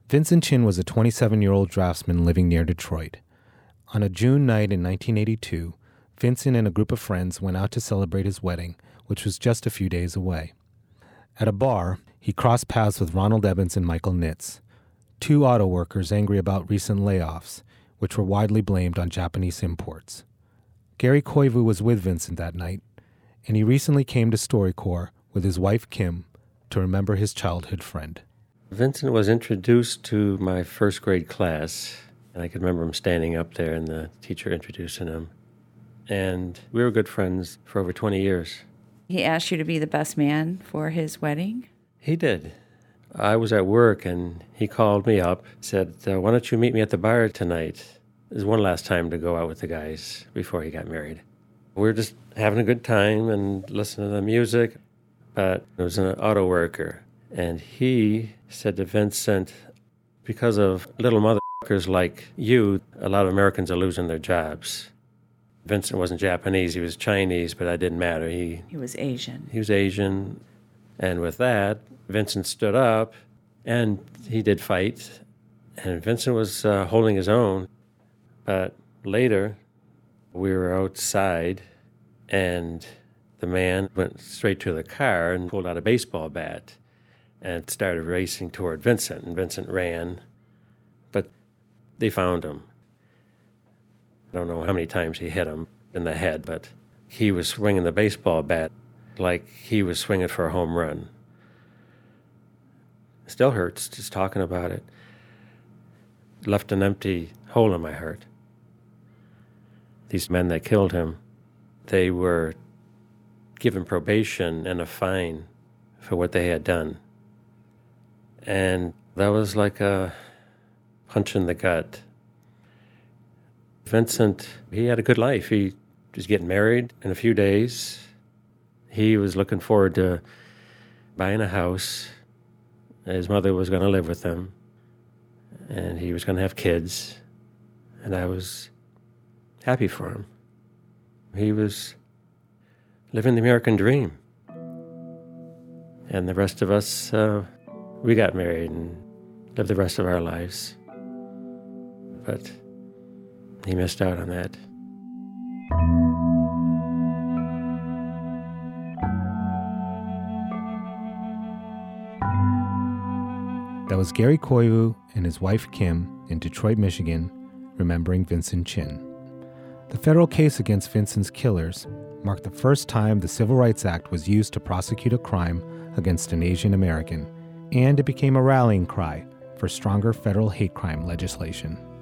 Vincent Chin was a 27-year-old draftsman living near Detroit. On a June night in 1982, Vincent and a group of friends went out to celebrate his wedding, which was just a few days away. At a bar, he crossed paths with Ronald Evans and Michael Nitz, two auto workers angry about recent layoffs, which were widely blamed on Japanese imports. Gary Koivu was with Vincent that night, and he recently came to StoryCorps with his wife Kim to remember his childhood friend. Vincent was introduced to my first grade class, and I could remember him standing up there and the teacher introducing him. And we were good friends for over 20 years. He asked you to be the best man for his wedding? He did. I was at work, and he called me up, said, why don't you meet me at the bar tonight? This is one last time to go out with the guys before he got married. We were just having a good time and listening to the music, but it was an auto worker. And he said to Vincent, because of little motherfuckers like you, a lot of Americans are losing their jobs. Vincent wasn't Japanese, he was Chinese, but that didn't matter. He was Asian. He was Asian. And with that, Vincent stood up, and he did fight. And Vincent was holding his own. But later, we were outside, and the man went straight to the car and pulled out a baseball bat and started racing toward Vincent, and Vincent ran, but they found him. I don't know how many times he hit him in the head, but he was swinging the baseball bat like he was swinging for a home run. It still hurts just talking about it. Left an empty hole in my heart. These men that killed him, they were given probation and a fine for what they had done. And that was like a punch in the gut. Vincent, he had a good life. He was getting married in a few days. He was looking forward to buying a house. His mother was going to live with him. And he was going to have kids. And I was happy for him. He was living the American dream. And the rest of us, we got married and lived the rest of our lives. But he missed out on that. That was Gary Koivu and his wife Kim in Detroit, Michigan, remembering Vincent Chin. The federal case against Vincent's killers marked the first time the Civil Rights Act was used to prosecute a crime against an Asian American, and it became a rallying cry for stronger federal hate crime legislation.